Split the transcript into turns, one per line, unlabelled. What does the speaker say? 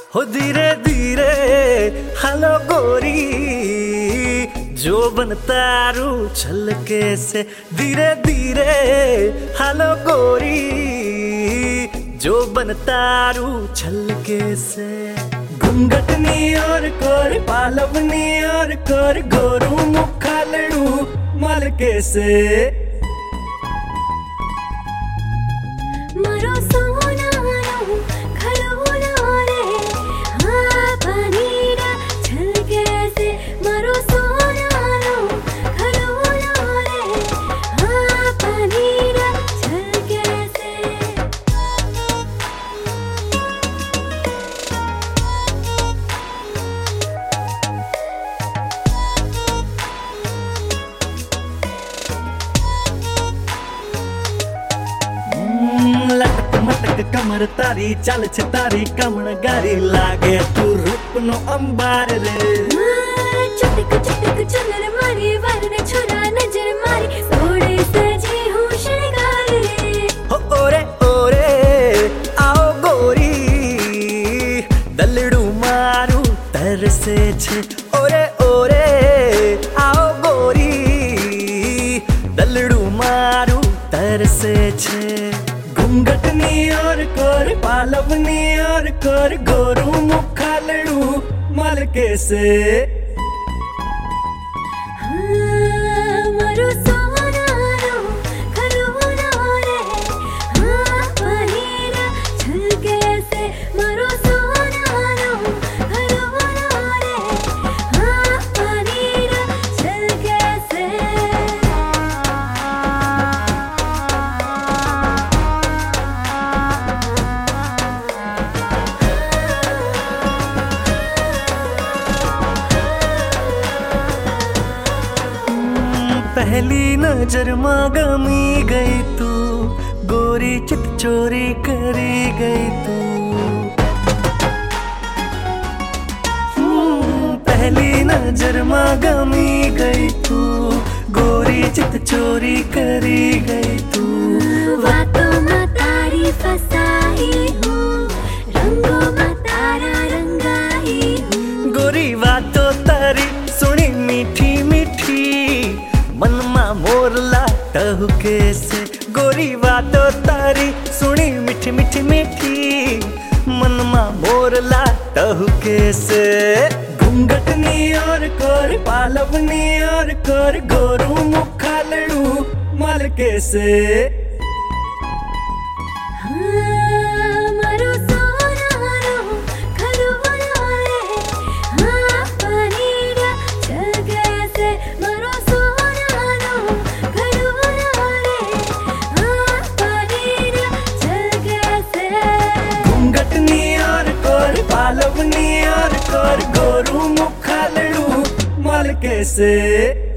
हो धीरे धीरे हेलो गोरी जो बनतारू छलके से धीरे धीरे हेलो गोरी जो बनतारू छलके से घूंघटनी और कोर पालवनी और कोर गोरू मुखालड़ू मलके से
मरो सोना खलोना रे हाँ पनीरा छलके से मरो सोना खलोना रे हाँ पनीरा छलके से
लटक मटक कमर तारी चाल छे तारी कमण गारी लागे तू रूप नो अंबार रे
चुटक चुटक चुनर मारी वरन छोरा नजर मारी थोड़े सजी हूँ श्रृंगार रे
हो ओरे आओ गोरी दलड़ू मारू तरसे छे ओरे आओ गोरी दलड़ू मारू तरसे छे घूंघटनी और कोर पालवनी और कोर गोरू मुखालड़ू मलके से
मरो सोना खलोना रे हाँ पनीरा छलके से मरो सोना खलोना रे हाँ पनीरा छलके से
पहली नजर में गमी गई तू गोरी चित चोरी करी गई तू पहली नजर में गमी गई तू गोरी चित चोरी करी गई तू
बातों में तारी फसाई हूँ रंगों में तारा रंगाई हूँ
गोरी बातों तारी सुनी मीठी मीठी मन मा मोरला टहुके से गोरी बातों तारी सुनी मीठी मीठी मीठी मन मा मोरला टहुके से घूंघटनी और कोर पालवनी और कोर गोरू मुखालड़ू मलके से
मरो सोना खलोना रे हाँ पनीरा छलके से मरो सोना खलोना रे हाँ पनीरा छलके से
घूंघटनी और कोर पालवनी और कोर गोरू मुखालड़ू मलके से